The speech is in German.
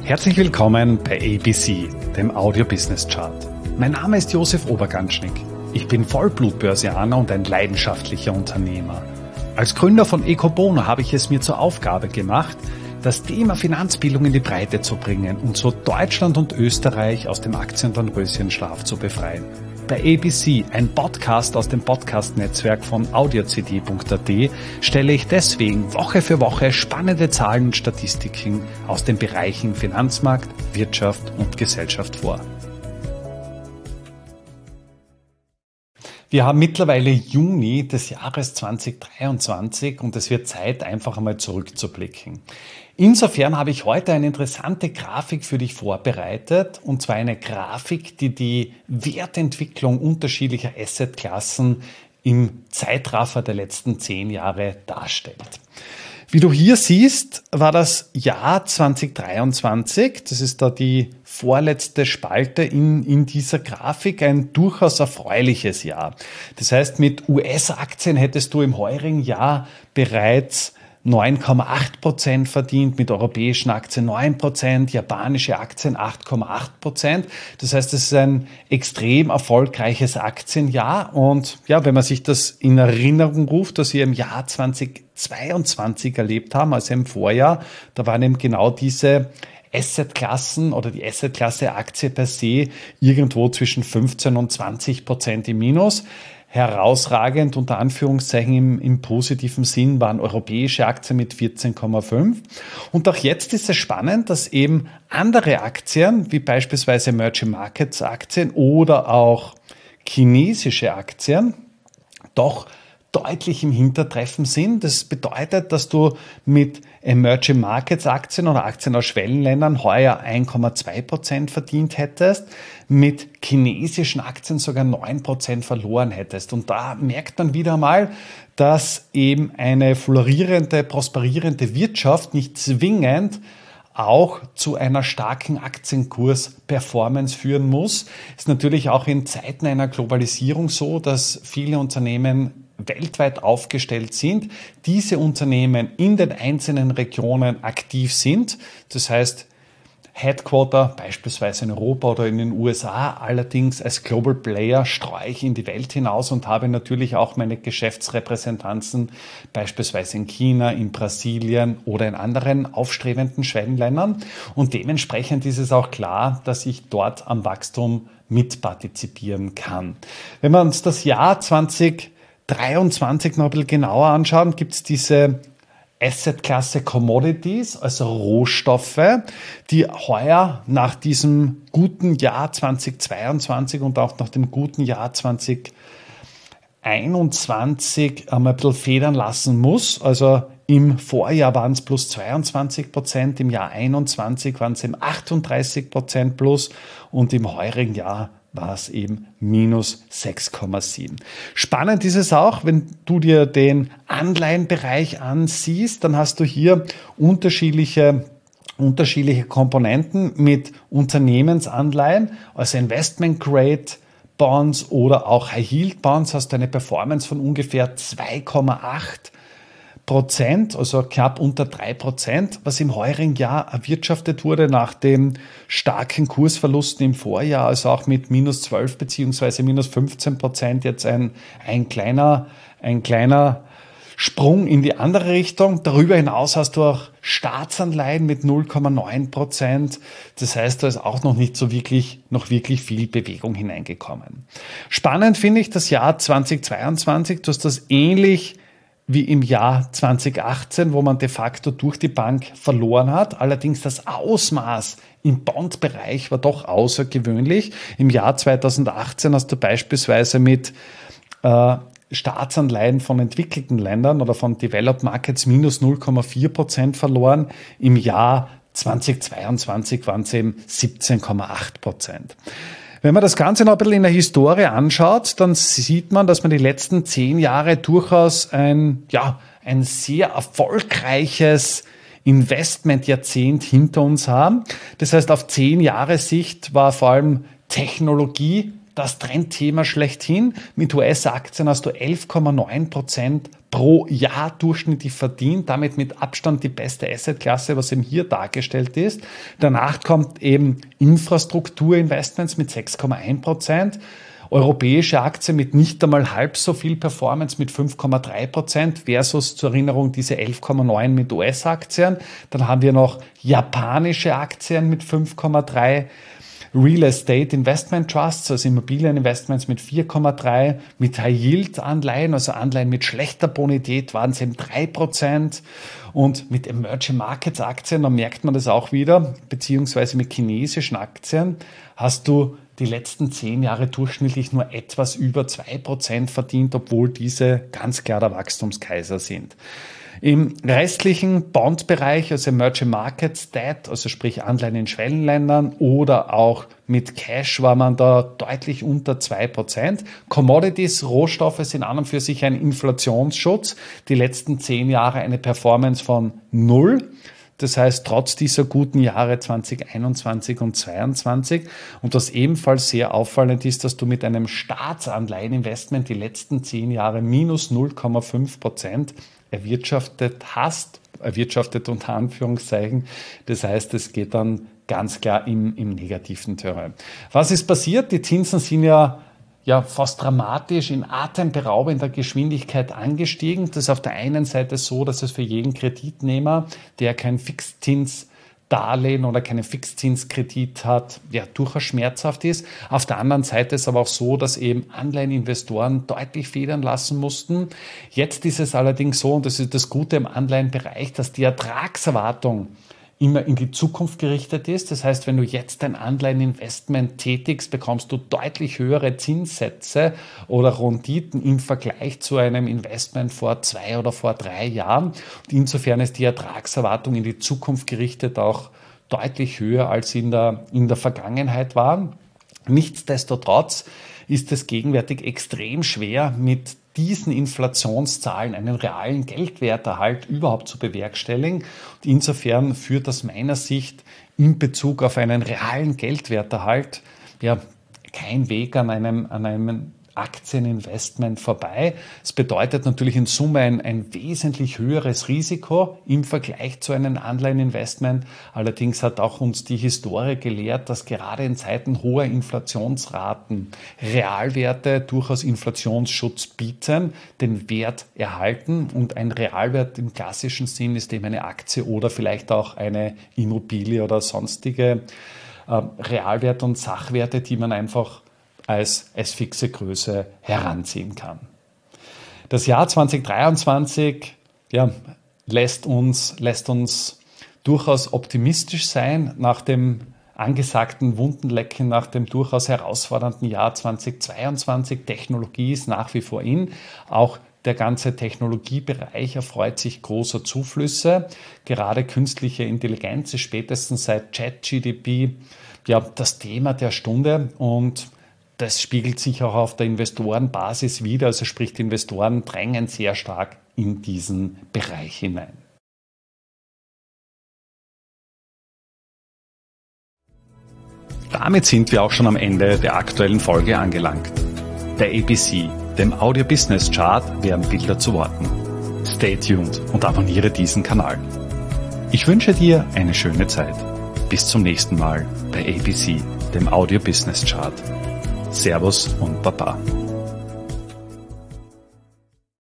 Herzlich willkommen bei ABC, dem Audio Business Chart. Mein Name ist Josef Oberganschnick. Ich bin Vollblutbörsianer und ein leidenschaftlicher Unternehmer. Als Gründer von Ecobono habe ich es mir zur Aufgabe gemacht, das Thema Finanzbildung in die Breite zu bringen und so Deutschland und Österreich aus dem Aktienröschenschlaf zu befreien. Bei ABC, ein Podcast aus dem Podcast-Netzwerk von audiocd.at, stelle ich deswegen Woche für Woche spannende Zahlen und Statistiken aus den Bereichen Finanzmarkt, Wirtschaft und Gesellschaft vor. Wir haben mittlerweile Juni des Jahres 2023 und es wird Zeit, einfach einmal zurückzublicken. Insofern habe ich heute eine interessante Grafik für dich vorbereitet, und zwar eine Grafik, die die Wertentwicklung unterschiedlicher Assetklassen im Zeitraffer der letzten 10 Jahre darstellt. Wie du hier siehst, war das Jahr 2023, das ist da die vorletzte Spalte in dieser Grafik, ein durchaus erfreuliches Jahr. Das heißt, mit US-Aktien hättest du im heurigen Jahr bereits 9,8% verdient, mit europäischen Aktien 9%, japanische Aktien 8,8%. Das heißt, es ist ein extrem erfolgreiches Aktienjahr. Und ja, wenn man sich das in Erinnerung ruft, dass wir im Jahr 2022 erlebt haben, also im Vorjahr, da waren eben genau diese Assetklassen oder die Assetklasse Aktie per se irgendwo zwischen 15 und 20% im Minus. Herausragend, unter Anführungszeichen im positiven Sinn, waren europäische Aktien mit 14,5. Und auch jetzt ist es spannend, dass eben andere Aktien, wie beispielsweise Emerging Markets Aktien oder auch chinesische Aktien, doch deutlich im Hintertreffen sind. Das bedeutet, dass du mit Emerging Markets Aktien oder Aktien aus Schwellenländern heuer 1,2% verdient hättest, mit chinesischen Aktien sogar 9% verloren hättest. Und da merkt man wieder mal, dass eben eine florierende, prosperierende Wirtschaft nicht zwingend auch zu einer starken Aktienkursperformance führen muss. Ist natürlich auch in Zeiten einer Globalisierung so, dass viele Unternehmen weltweit aufgestellt sind, diese Unternehmen in den einzelnen Regionen aktiv sind. Das heißt, Headquarter beispielsweise in Europa oder in den USA, allerdings als Global Player streue ich in die Welt hinaus und habe natürlich auch meine Geschäftsrepräsentanzen beispielsweise in China, in Brasilien oder in anderen aufstrebenden Schwellenländern. Und dementsprechend ist es auch klar, dass ich dort am Wachstum mitpartizipieren kann. Wenn wir uns das Jahr 2023 noch ein bisschen genauer anschauen, gibt es diese Assetklasse Commodities, also Rohstoffe, die heuer nach diesem guten Jahr 2022 und auch nach dem guten Jahr 2021 einmal ein bisschen federn lassen muss. Also im Vorjahr waren es plus 22%, im Jahr 21 waren es eben 38% plus und im heurigen Jahr war es eben minus 6,7. Spannend ist es auch, wenn du dir den Anleihenbereich ansiehst, dann hast du hier unterschiedliche Komponenten mit Unternehmensanleihen, also Investment Grade Bonds oder auch High Yield Bonds, hast du eine Performance von ungefähr 2,8%, also knapp unter 3%, was im heurigen Jahr erwirtschaftet wurde nach den starken Kursverlusten im Vorjahr, also auch mit minus 12 bzw. minus 15% jetzt ein kleiner Sprung in die andere Richtung. Darüber hinaus hast du auch Staatsanleihen mit 0,9%. Das heißt, da ist auch noch wirklich viel Bewegung hineingekommen. Spannend finde ich das Jahr 2022, du hast das ähnlich wie im Jahr 2018, wo man de facto durch die Bank verloren hat. Allerdings das Ausmaß im Bondbereich war doch außergewöhnlich. Im Jahr 2018 hast du beispielsweise mit Staatsanleihen von entwickelten Ländern oder von Developed Markets minus 0,4% verloren. Im Jahr 2022 waren es eben 17,8%. Wenn man das Ganze noch ein bisschen in der Historie anschaut, dann sieht man, dass man die letzten 10 Jahre durchaus ein sehr erfolgreiches Investmentjahrzehnt hinter uns haben. Das heißt, auf 10 Jahre Sicht war vor allem Technologie das Trendthema schlechthin. Mit US-Aktien hast du 11,9% pro Jahr durchschnittlich verdient, damit mit Abstand die beste Assetklasse, was eben hier dargestellt ist. Danach kommt eben Infrastrukturinvestments mit 6,1%. Europäische Aktien mit nicht einmal halb so viel Performance mit 5,3% versus zur Erinnerung diese 11,9 mit US-Aktien. Dann haben wir noch japanische Aktien mit 5,3%. Real Estate Investment Trusts, also Immobilieninvestments mit 4,3%, mit High Yield Anleihen, also Anleihen mit schlechter Bonität waren es eben 3%, und mit Emerging Markets Aktien, da merkt man das auch wieder, beziehungsweise mit chinesischen Aktien hast du die letzten 10 Jahre durchschnittlich nur etwas über 2% verdient, obwohl diese ganz klar der Wachstumskaiser sind. Im restlichen Bond-Bereich, also Emerging Markets Debt, also sprich Anleihen in Schwellenländern oder auch mit Cash, war man da deutlich unter 2%. Commodities, Rohstoffe sind an und für sich ein Inflationsschutz. Die letzten 10 Jahre eine Performance von 0. Das heißt, trotz dieser guten Jahre 2021 und 2022, und was ebenfalls sehr auffallend ist, dass du mit einem Staatsanleiheninvestment die letzten 10 Jahre minus 0,5% erwirtschaftet unter Anführungszeichen. Das heißt, es geht dann ganz klar im negativen Terrain. Was ist passiert? Die Zinsen sind ja fast dramatisch in atemberaubender Geschwindigkeit angestiegen. Das ist auf der einen Seite so, dass es für jeden Kreditnehmer, der kein Fixzinsdarlehen oder keinen Fixzinskredit hat, durchaus schmerzhaft ist. Auf der anderen Seite ist aber auch so, dass eben Anleiheninvestoren deutlich federn lassen mussten. Jetzt ist es allerdings so, und das ist das Gute im Anleihenbereich, dass die Ertragserwartung immer in die Zukunft gerichtet ist. Das heißt, wenn du jetzt ein Anleiheninvestment tätigst, bekommst du deutlich höhere Zinssätze oder Renditen im Vergleich zu einem Investment vor 2 oder vor 3 Jahren. Und insofern ist die Ertragserwartung in die Zukunft gerichtet auch deutlich höher, als in der Vergangenheit war. Nichtsdestotrotz ist es gegenwärtig extrem schwer, mit diesen Inflationszahlen einen realen Geldwerterhalt überhaupt zu bewerkstelligen. Und insofern führt aus meiner Sicht in Bezug auf einen realen Geldwerterhalt kein Weg an einem Aktieninvestment vorbei. Es bedeutet natürlich in Summe ein wesentlich höheres Risiko im Vergleich zu einem Anleiheninvestment. Allerdings hat auch uns die Historie gelehrt, dass gerade in Zeiten hoher Inflationsraten Realwerte durchaus Inflationsschutz bieten, den Wert erhalten, und ein Realwert im klassischen Sinn ist eben eine Aktie oder vielleicht auch eine Immobilie oder sonstige Realwerte und Sachwerte, die man einfach als fixe Größe heranziehen kann. Das Jahr 2023 lässt uns durchaus optimistisch sein nach dem angesagten Wundenlecken, nach dem durchaus herausfordernden Jahr 2022. Technologie ist nach wie vor in. Auch der ganze Technologiebereich erfreut sich großer Zuflüsse. Gerade künstliche Intelligenz ist spätestens seit ChatGPT das Thema der Stunde, und das spiegelt sich auch auf der Investorenbasis wider, also sprich, die Investoren drängen sehr stark in diesen Bereich hinein. Damit sind wir auch schon am Ende der aktuellen Folge angelangt. Der ABC, dem Audio Business Chart, werden Bilder zu Worten. Stay tuned und abonniere diesen Kanal. Ich wünsche dir eine schöne Zeit. Bis zum nächsten Mal bei ABC, dem Audio Business Chart. Servus und Baba.